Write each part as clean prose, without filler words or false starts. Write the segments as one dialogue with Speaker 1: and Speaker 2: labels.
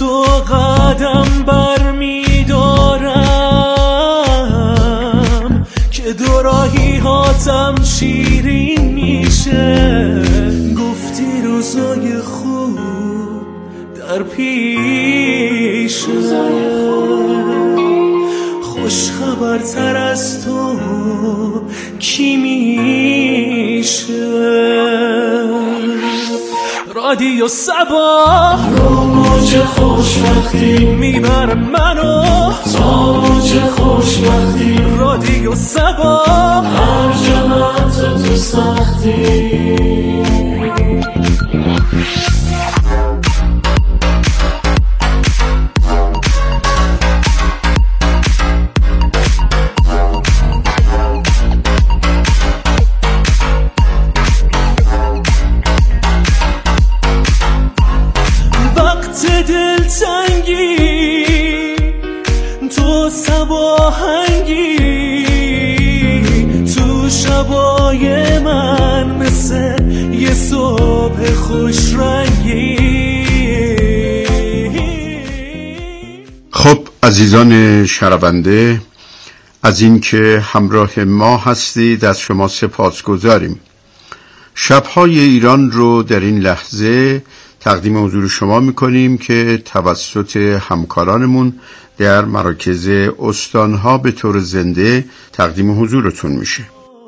Speaker 1: تو قدم بر می دارم که دو راهی هاتم شیرین میشه. گفتی روزای خوب در پیشه، خوش خبرتر از تو کی میشه؟ رادیو صباح رو موج خوشبختی میبره منو تا موج خوشبختی. رادیو صباح هر جمعت تو سختی. تو صباهنگی تو شبای من مثل یه صبح خوش رنگی.
Speaker 2: خب عزیزان شنونده، از اینکه همراه ما هستید از شما سپاسگزاریم. شب‌های ایران رو در این لحظه تقدیم حضور شما میکنیم که توسط همکارانمون در مراکز استانها به طور زنده تقدیم حضورتون میشه.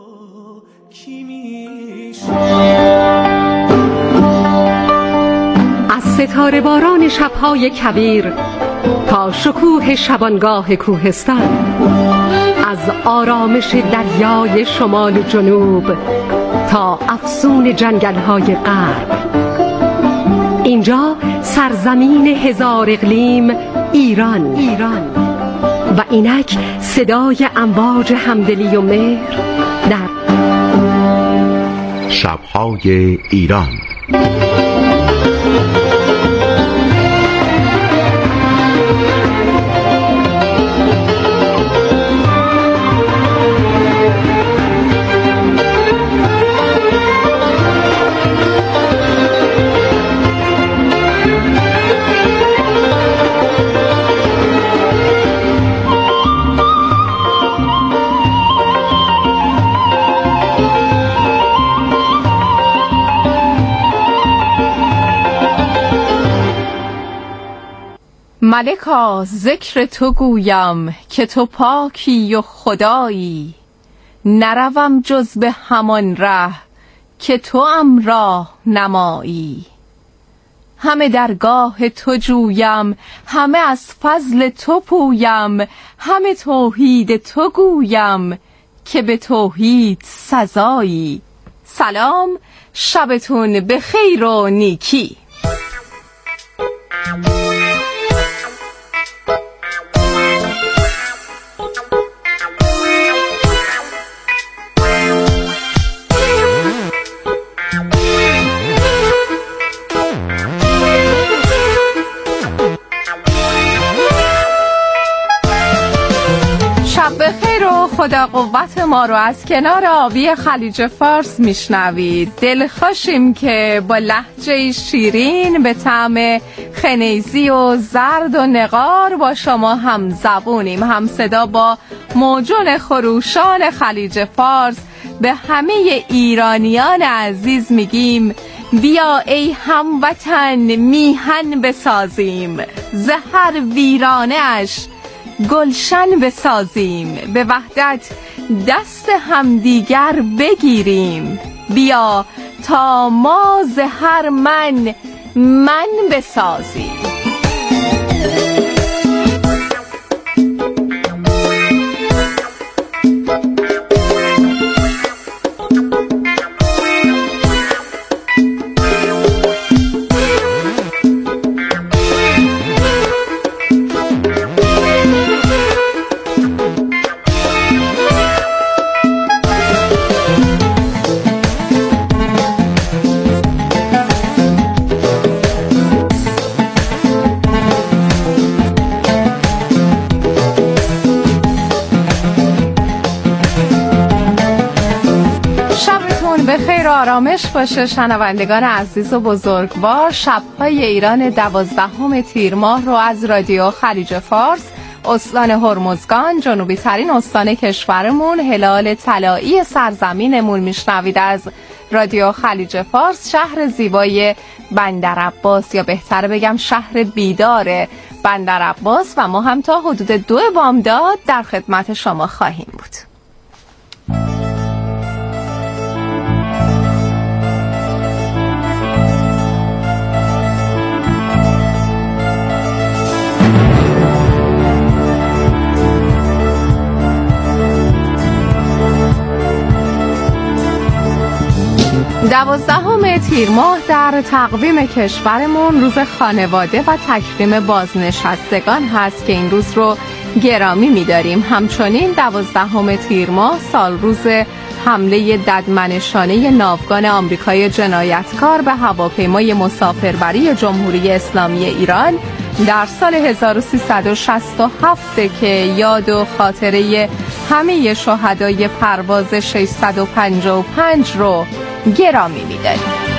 Speaker 3: از ستاره باران شب‌های کویر تا شکوه شبانگاه کوهستان، از آرامش دریای شمال و جنوب تا افسون جنگل‌های غرب، اینجا سرزمین هزار اقلیم ایران و اینک صدای امواج همدلی و مهر در
Speaker 2: شب‌های ایران.
Speaker 4: ملکا ذکر تو گویم که تو پاکی و خدایی، نروم جز به همان ره که تو ام راه نمایی. همه درگاه تو جویم، همه از فضل تو پویم، همه توحید تو گویم که به توحید سزایی. سلام، شبتون به خیر و نیکی. خدا قوت ما رو از کنار آبی خلیج فارس میشنوید. دلخوشیم که با لهجه شیرین به طعم خنیزی و زرد و نقار با شما هم زبونیم، هم صدا با موجون خروشان خلیج فارس. به همه ایرانیان عزیز میگیم بیا ای هموطن میهن بسازیم، زهر ویرانه اش گلشن بسازیم، به وحدت دست همدیگر بگیریم، بیا تا ما زهر من بسازیم. به خیر و آرامش باشه شنوندگان عزیز و بزرگوار. شب‌های ایران 12 تیر ماه رو از رادیو خلیج فارس، استان هرمزگان، جنوبی ترین استان کشورمون، هلال طلایی سرزمینمون میشنوید از رادیو خلیج فارس، شهر زیبای بندرعباس، یا بهتره بگم شهر بیدار بندرعباس، و ما هم تا حدود 2 بامداد در خدمت شما خواهیم بود. دوازدهم تیر ماه در تقویم کشورمون روز خانواده و تکریم بازنشستگان هست که این روز رو گرامی می‌داریم. همچنین 12 تیر ماه سال روز حمله ددمنشانه ناوگان آمریکایی جنایتکار به هواپیمای مسافربری جمهوری اسلامی ایران در سال 1367 که یاد و خاطره همه شهدای پرواز 655 رو گرامی می‌داریم.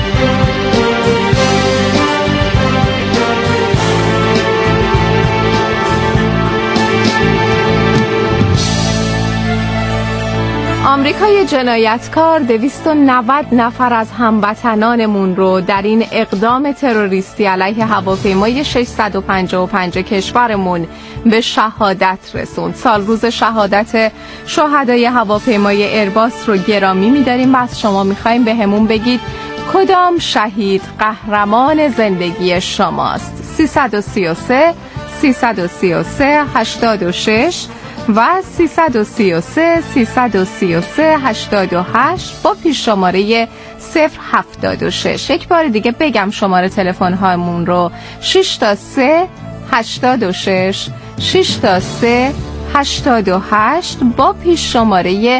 Speaker 4: آمریکای جنایتکار 290 نفر از هموطنانمون رو در این اقدام تروریستی علیه هواپیمای 655 کشورمون به شهادت رسوند. سال روز شهادت شهدای هواپیمای ایرباس رو گرامی می‌داریم و از شما می‌خوایم به همون بگید کدام شهید قهرمان زندگی شماست. 333 333 86 و 333 333 88 با پیش شماره 076. یک بار دیگه بگم شماره تلفن هامون رو: 6 تا 3 86 6 تا 3 88 با پیش شماره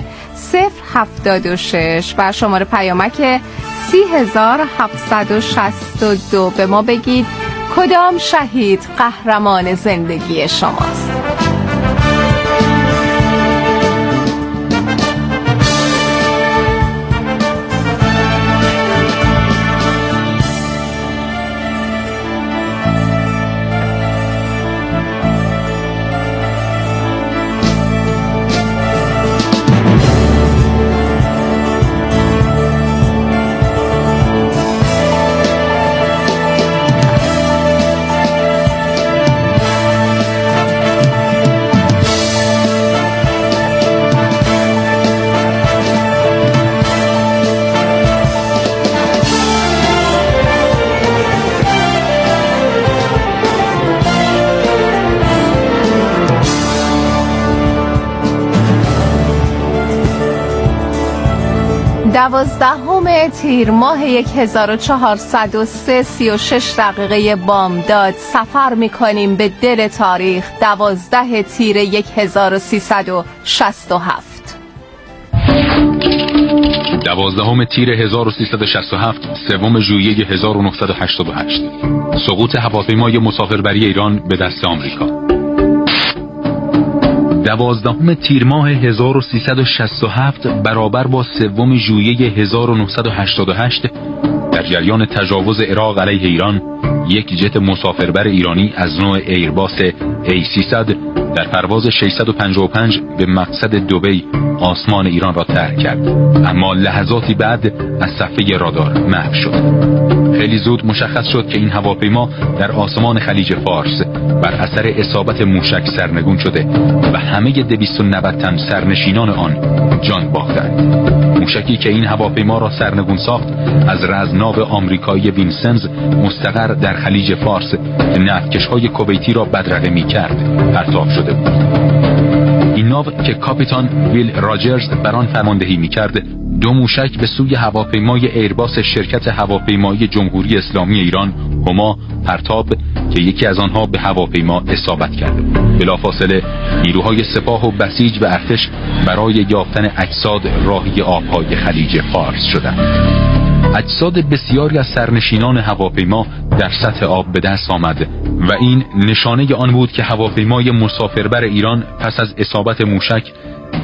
Speaker 4: 076 و شماره پیامک 30762. به ما بگید کدام شهید قهرمان زندگی شماست. دوازدهم تیر ماه 1403 36 دقیقه بامداد سفر میکنیم به دل تاریخ. 12 تیر 1367
Speaker 5: 12 تیر 1367 3 ژوئیه 1988 سقوط هواپیمای مسافربری ایران به دست آمریکا. 12 تیر ماه 1367 برابر با 3 ژوئیه 1988 در جریان تجاوز عراق علیه ایران یک جت مسافربر ایرانی از نوع ایرباس A300 در پرواز 655 به مقصد دبی آسمان ایران را ترک کرد، اما لحظاتی بعد از صفحه رادار محو شد. خیلی زود مشخص شد که این هواپیما در آسمان خلیج فارس بر اثر اصابت موشک سرنگون شده و همه 290 تن سرنشینان آن جان باختند. موشکی که این هواپیما را سرنگون ساخت از رزمناو آمریکایی وینسنز مستقر در خلیج فارس که نفتکش‌های کویتی را بدرقه می‌کرد پرتاب شده بود. این ناو که کاپیتان ویل راجرز بر آن فرماندهی می‌کرد 2 موشک به سوی هواپیمای ایرباس شرکت هواپیمایی جمهوری اسلامی ایران هما پرتاب که یکی از آنها به هواپیما اصابت کرد. بلافاصله نیروهای سپاه و بسیج و ارتش برای یافتن اجساد راهی آبهای خلیج فارس شدند. اجساد بسیاری از سرنشینان هواپیما در سطح آب به دست آمد و این نشانه آن بود که هواپیمای مسافربر ایران پس از اصابت موشک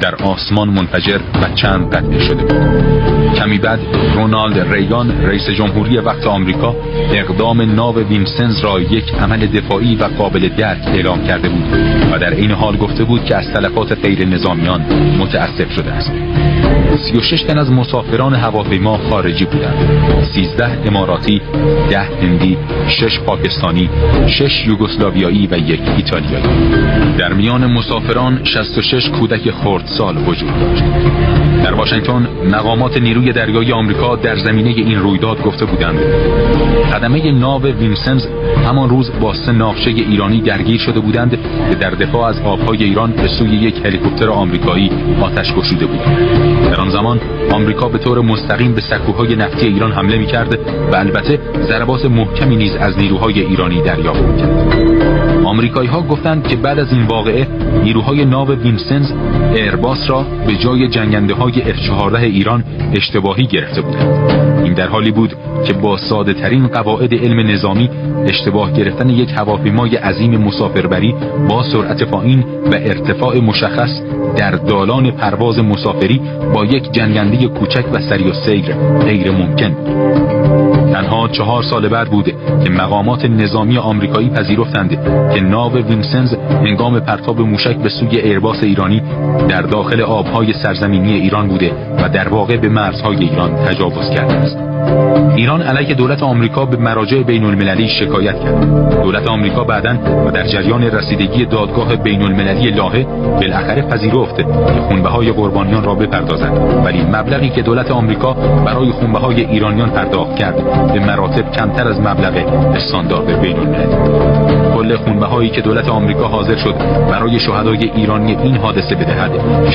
Speaker 5: در آسمان منفجر و چند قطعه شده بود. کمی بعد رونالد ریگان رئیس جمهوری وقت آمریکا اقدام ناو وینسنز را یک عمل دفاعی و قابل درک اعلام کرده بود و در این حال گفته بود که از تلفات غیر نظامیان متأسف شده است. 36 تن از مسافران هواپیما خارجی بودند. 13 اماراتی، 10 هندی، 6 پاکستانی، 6 یوگسلاویایی و 1 ایتالیایی. در میان مسافران 66 کودک خردسال وجود داشت. در واشنگتن مقامات نیروی دریایی آمریکا در زمینه این رویداد گفته بودند خدمه ناو وینسنز همان روز با 3 ناوچه ایرانی درگیر شده بودند که در دفاع از آبهای ایران به سوی یک هلیکوپتر آمریکایی آتش گشوده بود. در آن زمان آمریکا به طور مستقیم به سکوهای نفتی ایران حمله می‌کرد و البته ضربات محکمی نیز از نیروهای ایرانی دریافت می‌کرد. آمریکایی‌ها گفتند که بعد از این واقعه نیروهای ناو وینسنز ایرباس را به جای جنگنده‌های F-14 ایران اشتباهی گرفته بودند. این در حالی بود که با ساده ترین قواعد علم نظامی اشتباه گرفتن یک هواپیمای عظیم مسافربری با سرعت پایین و ارتفاع مشخص در دالان پرواز مسافری با یک جنگنده کوچک و سریع السیر غیر ممکن. تنها 4 سال بعد بود که مقامات نظامی آمریکایی پذیرفتند که ناو وینسنز هنگام پرتاب موشک به سوی ایرباس ایرانی در داخل آبهای سرزمینی ایران بوده و در واقع به مرزهای ایران تجاوز کرده است. ایران علیه دولت آمریکا به مراجع بین المللی شکایت کرد. دولت آمریکا بعداً و در جریان رسیدگی دادگاه بین المللی لاهه بالاخره پذیرفت که خونبهای قربانیان را بپردازد، ولی مبلغی که دولت آمریکا برای خونبهای ایرانیان پرداخت کرد به مراتب کمتر از مبلغ استاندارد بین المللی. کل خونبهایی که دولت آمریکا حاضر شد برای شهدای ایرانی این حادثه بدهد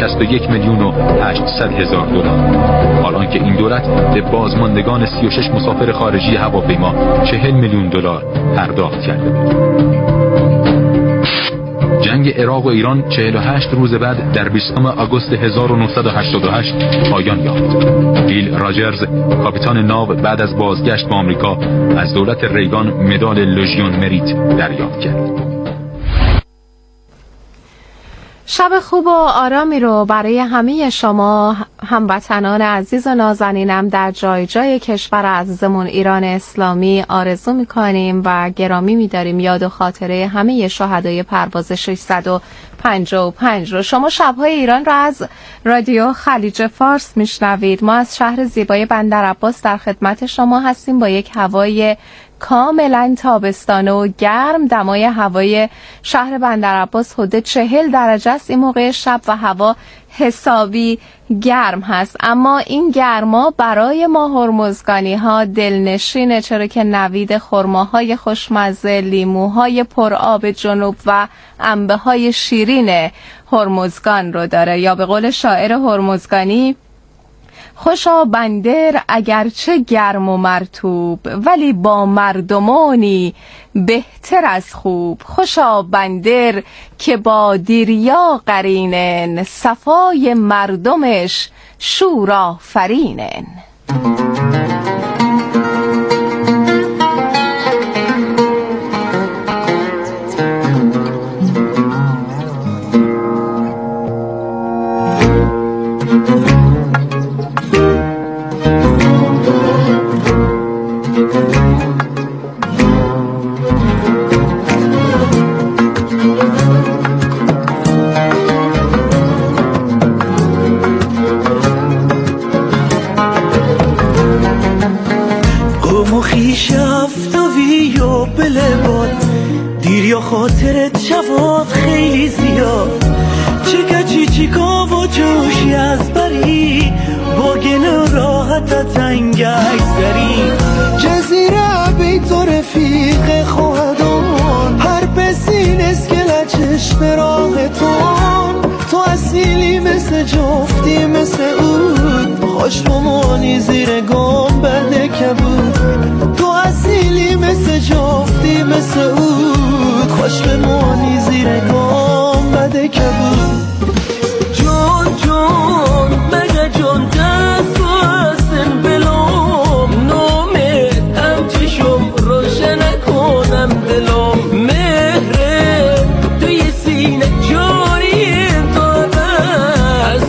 Speaker 5: 61,800,000 دلار، حال آنکه این دولت به بازماندگان 36 مسافر خارجی هواپیما 40 میلیون دلار پرداخت کرده بود. جنگ عراق و ایران 48 روز بعد در 20 آگوست 1988 پایان یافت. بیل راجرز کاپیتان ناو بعد از بازگشت به آمریکا از دولت ریگان مدال لژیون مریت دریافت کرد.
Speaker 4: شب خوب و آرامی رو برای همه شما هموطنان عزیز و نازنینم در جای جای کشور عزیزمون ایران اسلامی آرزو میکنیم و گرامی میداریم یاد و خاطره همه شهدای پرواز 655 رو. شما شبهای ایران رو از رادیو خلیج فارس میشنوید. ما از شهر زیبای بندرعباس در خدمت شما هستیم با یک هوای کاملا تابستانه و گرم. دمای هوای شهر بندرعباس حدود 40 درجه است این موقع شب و هوا حسابی گرم هست، اما این گرما برای ما هرمزگانی ها دلنشینه، چرا که نوید خرماهای خوشمزه، لیموهای پرآب جنوب و انبه های شیرین هرمزگان رو داره. یا به قول شاعر هرمزگانی خوشا بندر اگرچه گرم و مرطوب، ولی با مردمانی بهتر از خوب. خوشا بندر که با دیریا قرینن، صفای مردمش شور آفرینن.
Speaker 1: خاطرت شواد خیلی زیاد، چکا چیچیکا و جوشی از بری با گنو راحت تنگک زری جزیره بیت و رفیق خواهدان هر بسین اسکله چشم راهتون. تو اصیلی مثل جفتی مثل اود، خوش بمانی زیر گام بده کبود. تو اصیلی مثل جفتی مثل اود، خوش بمانی زیر گام بده کبود. جون جون مگه جون دست و هستن بلوم، نومه همچشم روشن کنم دلوم. مهره توی سینه جاری داره، از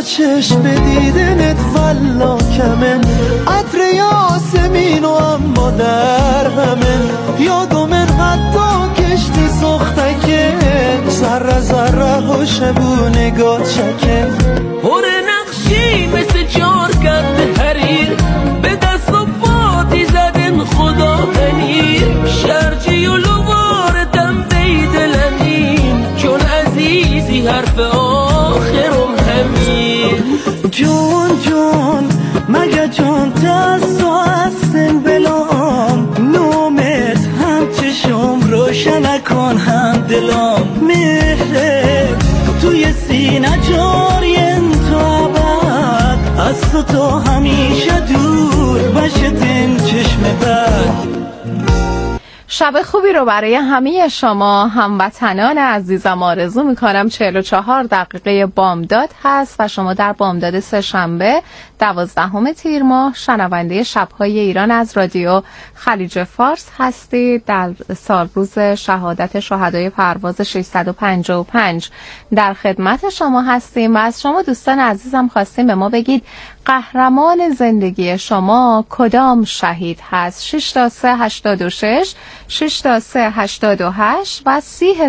Speaker 1: با چشم دیدنت والله کمه، عطر یاسمین و اما در همه، یادومن حتی کشتی سختکه، ذره ذره و شبو نگاه چکه،
Speaker 6: پر نقشی مثل جارگرد حریر، به دست و پاتی زدن خدا غنیر، شرجی و لوارتم بیدلنیم، چون عزیزی حرف آخرم همین.
Speaker 1: جون جون مگه جون دست و هستن بلام، نومت هم چشم روشن کن هم دلام، مهرت توی سینه جارین تو عبد، از تو همیشه دور باشه دن چشم بد.
Speaker 4: شب خوبی رو برای همه شما هموطنان عزیزم آرزو میکنم. 44 دقیقه بامداد هست و شما در بامداد سه‌شنبه 12 تیر ماه شنونده شب‌های ایران از رادیو خلیج فارس هستید. در سالروز شهادت شهدای پرواز 655 در خدمت شما هستیم و از شما دوستان عزیزم خواستیم به ما بگید قهرمان زندگی شما کدام شهید هست؟ 6 تا 386 6 تا 388 و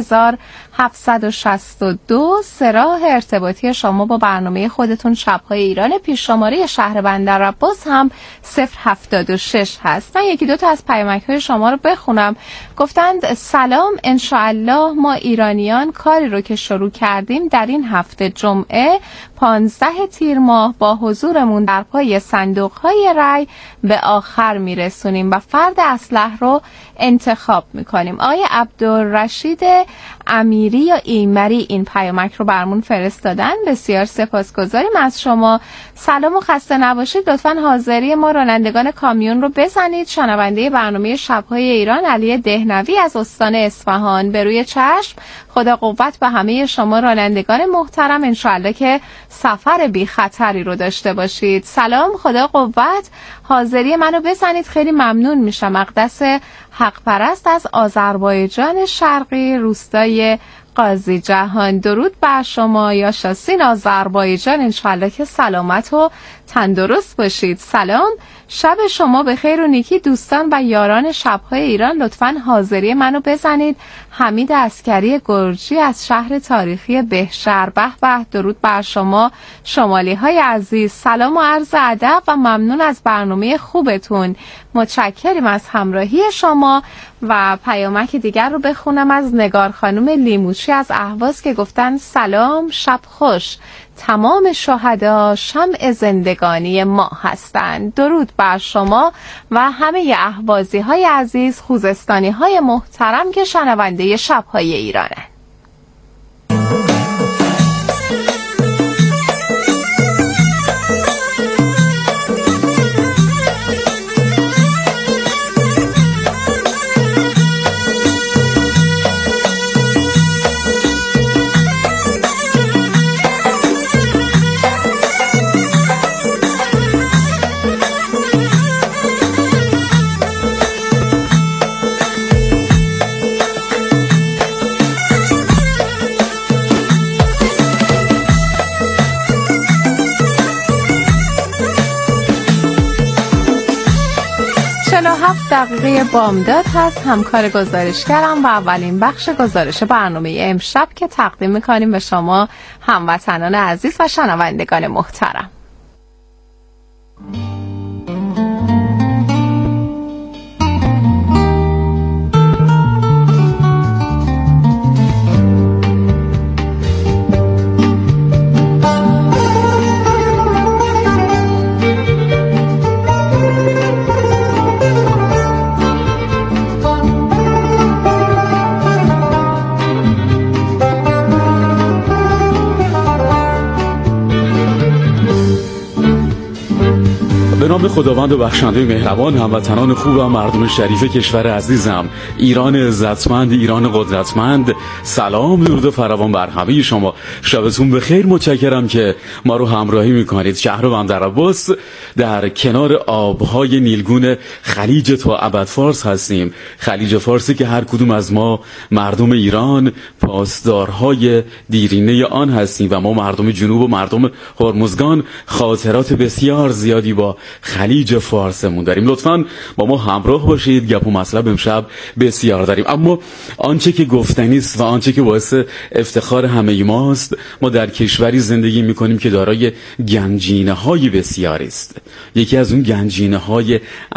Speaker 4: 30762 راه ارتباطی شما با برنامه خودتون شب‌های ایران. پیش شماره شهر بندر عباس هم 076 هست. من یکی دو تا از پیامک‌های شما رو بخونم. گفتند سلام، انشاءالله ما ایرانیان کاری رو که شروع کردیم در این هفته جمعه 15 تیر ماه با حضورمون در پای صندوق‌های رای به آخر میرسونیم و فرد اصلح رو انتخاب میکنیم. آقای عبدالرشید امیری یا ایمری این پیامک رو برمون فرستادن. بسیار سپاسگزاریم از شما. سلام و خسته نباشید. لطفاً حاضری ما رانندگان کامیون رو بزنید. شنونده برنامه شب‌های ایران علی دهنوی از استان اصفهان. به روی چشم. خدا قوت به همه شما رانندگان محترم. انشاءالله که سفر بی خطری رو داشته باشید. سلام، خدا قوت. حاضری منو بزنید، خیلی ممنون میشم. مقدس حق پرست از آذربایجان شرقی، روستای قاضی جهان. درود بر شما یا شاسین آذربایجان. انشالله که سلامت و تندرست باشید. سلام، شب شما به خیر و نیکی. دوستان و یاران شب‌های ایران لطفاً حاضری منو بزنید. حمید عسکری گرجی از شهر تاریخی بهشهر. به به، درود بر شما شمالی های عزیز. سلام و عرض ادب و ممنون از برنامه خوبتون. متشکریم از همراهی شما. و پیامک دیگر رو بخونم از نگار خانم لیموچی از اهواز که گفتن سلام، شب خوش. تمام شهدا شمع زندگانی ما هستند. درود بر شما و همه اهوازی های عزیز، خوزستانی های محترم که شنونده شب‌های ایرانن. دقیقه بامداد هست. همکار گزارشگرم و اولین بخش گزارش برنامه امشب که تقدیم میکنیم به شما هموطنان عزیز و شنوندگان محترم.
Speaker 7: به نام خداوند و بخشنده مهربان، هموطنان خوبم، مردم شریف کشور عزیزم، ایران عزتمند، ایران قدرتمند، سلام درود فراوان بر همه شما. شبتون بخیر. متشکرم که ما رو همراهی میکنید. شهر بندرعباس در کنار آبهای نیلگون خلیج تا ابد فارس هستیم. خلیج فارسی که هر کدوم از ما مردم ایران پاسدارهای دیرینه آن هستیم و ما مردم جنوب و مردم هرمزگان خاطرات بسیار زیادی با خلیج فارسمون داریم. لطفاً با ما همراه باشید. گپ و مطلب امشب بسیار داریم، اما آنچه که گفتنی است و آنچه که باعث افتخار همه ماست، ما در کشوری زندگی میکنیم که دارای گنجینه‌های بسیاری است. یکی از اون گنجینه‌های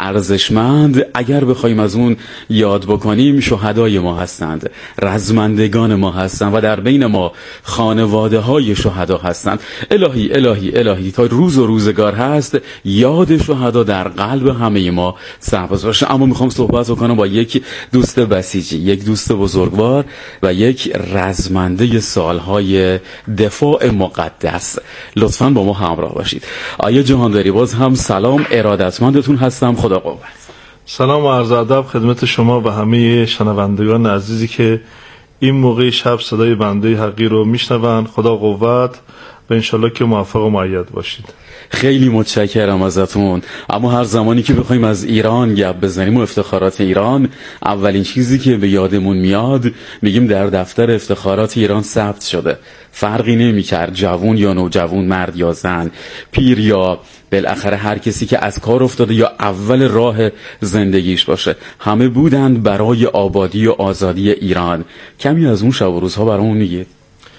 Speaker 7: ارزشمند اگر بخوایم از اون یاد بکنیم، شهدای ما هستند، رزمندگان ما هستند و در بین ما خانواده‌های شهدا هستند. الهی الهی الهی تا روز و روزگار هست یاد شهدا در قلب همه ما ثبت باشه. اما میخوام صحبت بکنم با یک دوست بسیجی، یک دوست بزرگوار و یک رزمنده سالهای دفاع مقدس. لطفاً با ما همراه باشید. آیه جهانداری، باز هم سلام، ارادتمندتون هستم. خدا قوت.
Speaker 8: سلام و عرض ادب خدمت شما و همه شنوندگان عزیزی که این موقع شب صدای بنده حقی رو میشنوند. خدا قوت و انشالله که موفق و مؤید باشید.
Speaker 7: خیلی متشکرم ازتون. اما هر زمانی که بخوایم از ایران گپ بزنیم و افتخارات ایران، اولین چیزی که به یادمون میاد میگیم در دفتر افتخارات ایران ثبت شده. فرقی نمی‌کرد جوان یا نوجوان، مرد یا زن، پیر یا بالاخره هر کسی که از کار افتاده یا اول راه زندگیش باشه، همه بودند برای آبادی و آزادی ایران. کمی از اون شب و روزها برامون میگید؟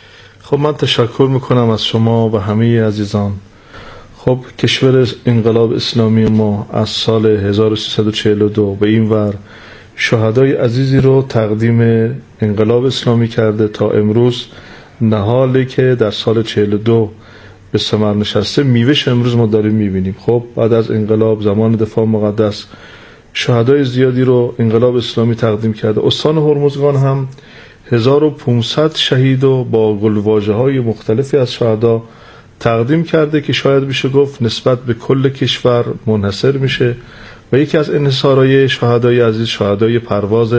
Speaker 8: خب من تشکر میکنم از شما و همه عزیزان. خب کشور انقلاب اسلامی ما از سال 1342 به این ور شهدای عزیزی رو تقدیم انقلاب اسلامی کرده تا امروز، نهالی که در سال 42 به ثمر نشسته، میوهش امروز ما داریم میبینیم. خب بعد از انقلاب، زمان دفاع مقدس، شهدای زیادی رو انقلاب اسلامی تقدیم کرده. استان هرمزگان هم 1500 شهید و با گلواژه‌های مختلفی از شهدا تقدیم کرده که شاید بشه گفت نسبت به کل کشور منحصر میشه. و یکی از انحصارهای شهدای عزیز شهدای پرواز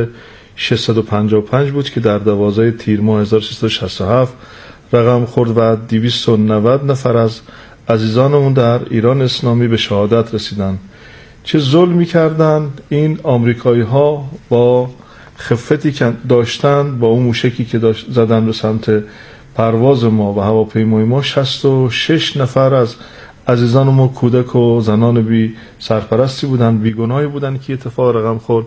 Speaker 8: 655 بود که در 12 تیر ماه 1367 رقم خورد و 290 نفر از عزیزانمون در ایران اسلامی به شهادت رسیدن. چه ظلمی کردن این آمریکایی ها با خفتی که داشتن، با اون موشکی که زدن به سمت پرواز ما و هواپیمای ما. 66 نفر از عزیزان ما کودک و زنان بی سرپرستی بودن، بیگناهی بودن که اتفاق رقم خورد.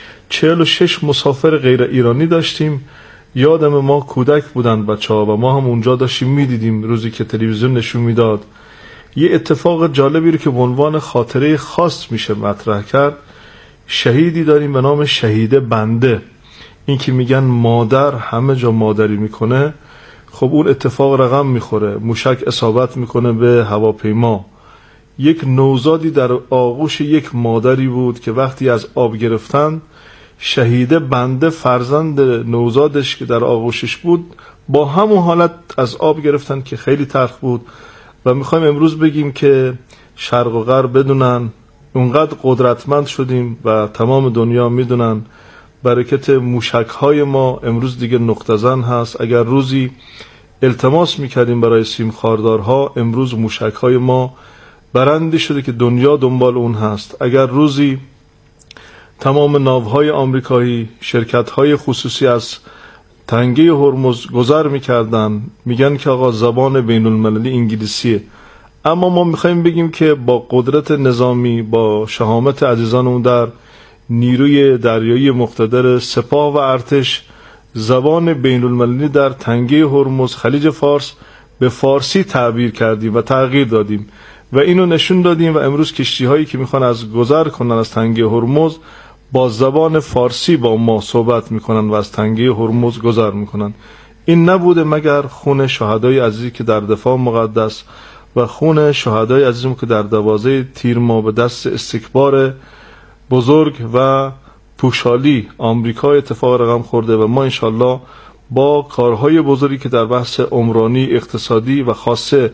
Speaker 8: 46 مسافر غیر ایرانی داشتیم. یادم ما کودک بودن بچه‌ها و ما هم اونجا داشتیم میدیدیم روزی که تلویزیون نشون میداد. یه اتفاق جالبی رو که به عنوان خاطره خاص میشه مطرح کرد. شهیدی داریم به نام شهید بنده. این که میگن مادر همه جا مادری میکنه، خب اون اتفاق رقم میخوره، موشک اصابت میکنه به هواپیما. یک نوزادی در آغوش یک مادری بود که وقتی از آب گرفتن، شهید بنده فرزند نوزادش که در آغوشش بود با همون حالت از آب گرفتن که خیلی تلخ بود. و میخوایم امروز بگیم که شرق و غرب بدونن اونقدر قدرتمند شدیم و تمام دنیا میدونن برکت موشک‌های ما امروز دیگه نقطه زن هست. اگر روزی التماس میکردیم برای سیم خاردارها، امروز موشک‌های ما برندی شده که دنیا دنبال اون هست. اگر روزی تمام ناوهای آمریکایی، شرکت‌های خصوصی از تنگه هرمز گذر میکردن، میگن که آقا زبان بین المللی انگلیسیه. اما ما میخوایم بگیم که با قدرت نظامی، با شهامت عزیزانمون در نیروی دریایی مقتدر سپاه و ارتش، زبان بین المللی در تنگه هرمز خلیج فارس به فارسی تعبیر کردیم و تغییر دادیم و اینو نشون دادیم. و امروز کشتی هایی که میخوان از گذر کنن از تنگه هرمز با زبان فارسی با ما صحبت میکنن و از تنگه هرمز گذر میکنن. این نبوده مگر خون شهدای عزیزی که در دفاع مقدس و خون شهدای عزیزم که در 12 تیر ماه به دست استکبار بزرگ و پوشالی آمریکا اتفاق رقم خورده. و ما انشالله با کارهای بزرگی که در بحث عمرانی، اقتصادی و خاصه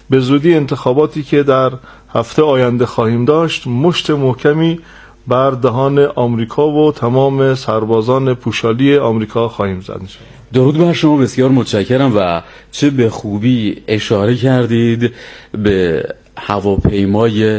Speaker 8: به زودی انتخاباتی که در هفته آینده خواهیم داشت مشت محکمی بر دهان آمریکا و تمام سربازان پوشالی آمریکا خواهیم زد.
Speaker 7: درود بر شما، بسیار متشکرم. و چه به خوبی اشاره کردید به هواپیمای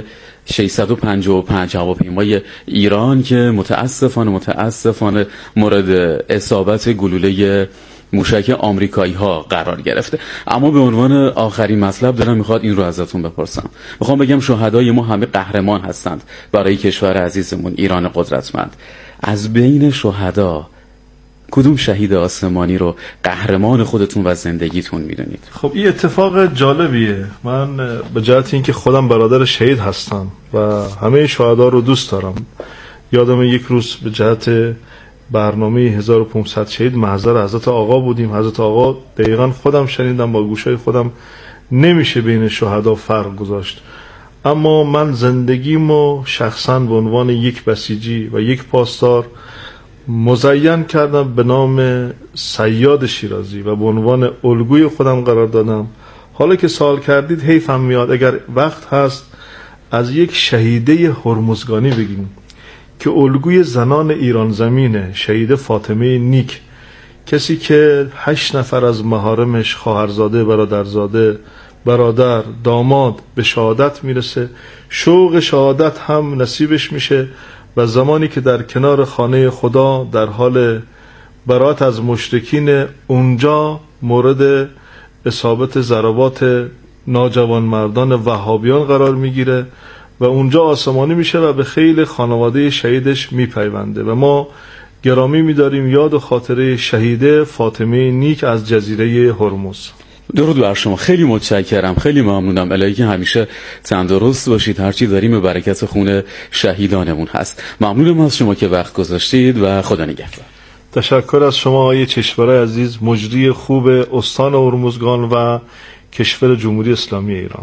Speaker 7: 655 هواپیمای ایران که متاسفانه مورد اصابت گلوله موشک آمریکایی ها قرار گرفته. اما به عنوان آخرین مطلب دلم میخواد این رو ازتون بپرسم. میخوام بگم شهدای ما همه قهرمان هستند برای کشور عزیزمون ایران قدرتمند. از بین شهدا کدوم شهید آسمانی رو قهرمان خودتون و زندگیتون میدونید؟
Speaker 8: خب این اتفاق جالبیه. من به جهت اینکه خودم برادر شهید هستم و همه شهدا رو دوست دارم، یادم یک روز به جهت برنامه 1500 شهید محضر حضرت آقا بودیم. حضرت آقا دقیقا خودم شنیدم با گوشای خودم، نمیشه بین شهدا فرق گذاشت. اما من زندگیمو شخصا به عنوان یک بسیجی و یک پاسدار مزین کردم به نام صیاد شیرازی و به عنوان الگوی خودم قرار دادم. حالا که سوال کردید حیفم میاد اگر وقت هست از یک شهیده هرمزگانی بگیم که الگوی زنان ایران زمینه، شهیده فاطمه نیک، کسی که 8 نفر از محارمش، خواهرزاده، برادرزاده، برادر، داماد به شهادت میرسه، شوق شهادت هم نصیبش میشه و زمانی که در کنار خانه خدا در حال برات از مشرکین اونجا مورد اصابت ضربات ناجوان مردان وهابیان قرار میگیره و اونجا آسمانی میشه و به خیل خانواده شهیدش میپیونده و ما گرامی میداریم یاد و خاطره شهیده فاطمه نیک از جزیره هرمز.
Speaker 7: درود بر شما، خیلی متشکرم، خیلی ممنونم. الهی که همیشه تندرست باشید، هرچی داریم به برکت خون شهیدانمون هست. ممنونم از شما که وقت گذاشتید و خدا نگهدار.
Speaker 8: تشکر از شما آقای چشوره عزیز، مجری خوب استان هرمزگان و کشور جمهوری اسلامی ایران.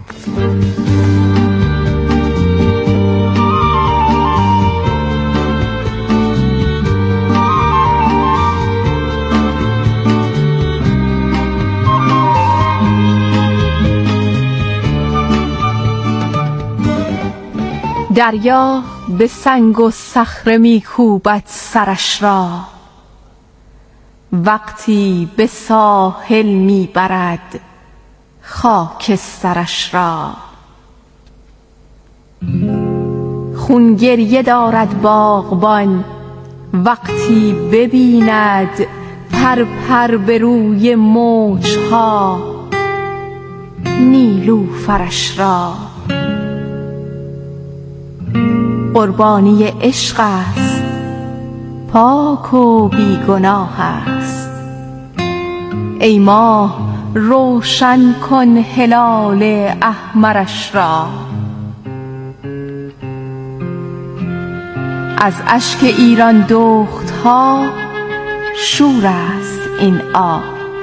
Speaker 4: دریا به سنگ و صخره میکوبد سرش را، وقتی به ساحل میبرد خاک سرش را. خون گریه دارد باغبان وقتی ببیند پر پر به روی موجها نیلوفرش را. قربانی عشق است، پاک و بیگناه است. ای ماه روشن کن هلال احمرش را. از اشک ایران دختها شور است این آب،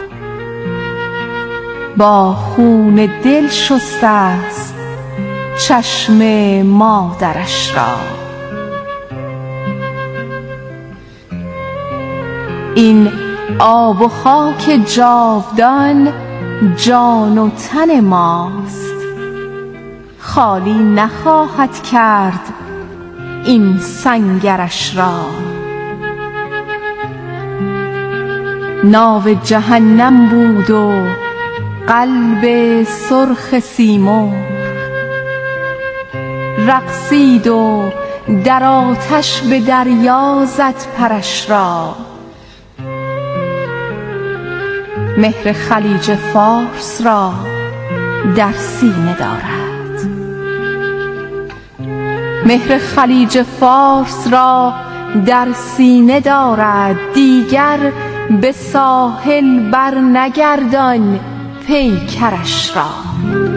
Speaker 4: با خون دل شسته است چشم مادرش را. این آب و خاک جاودان جان و تن ماست، خالی نخواهد کرد این سنگرش را. ناو جهنم بود و قلب سرخ سیمرغ، رقصید و در آتش به دریا زد پرش را. مهر خلیج فارس را در سینه دارد، مهر خلیج فارس را در سینه دارد. دیگر به ساحل بر نگردان پیکرش را.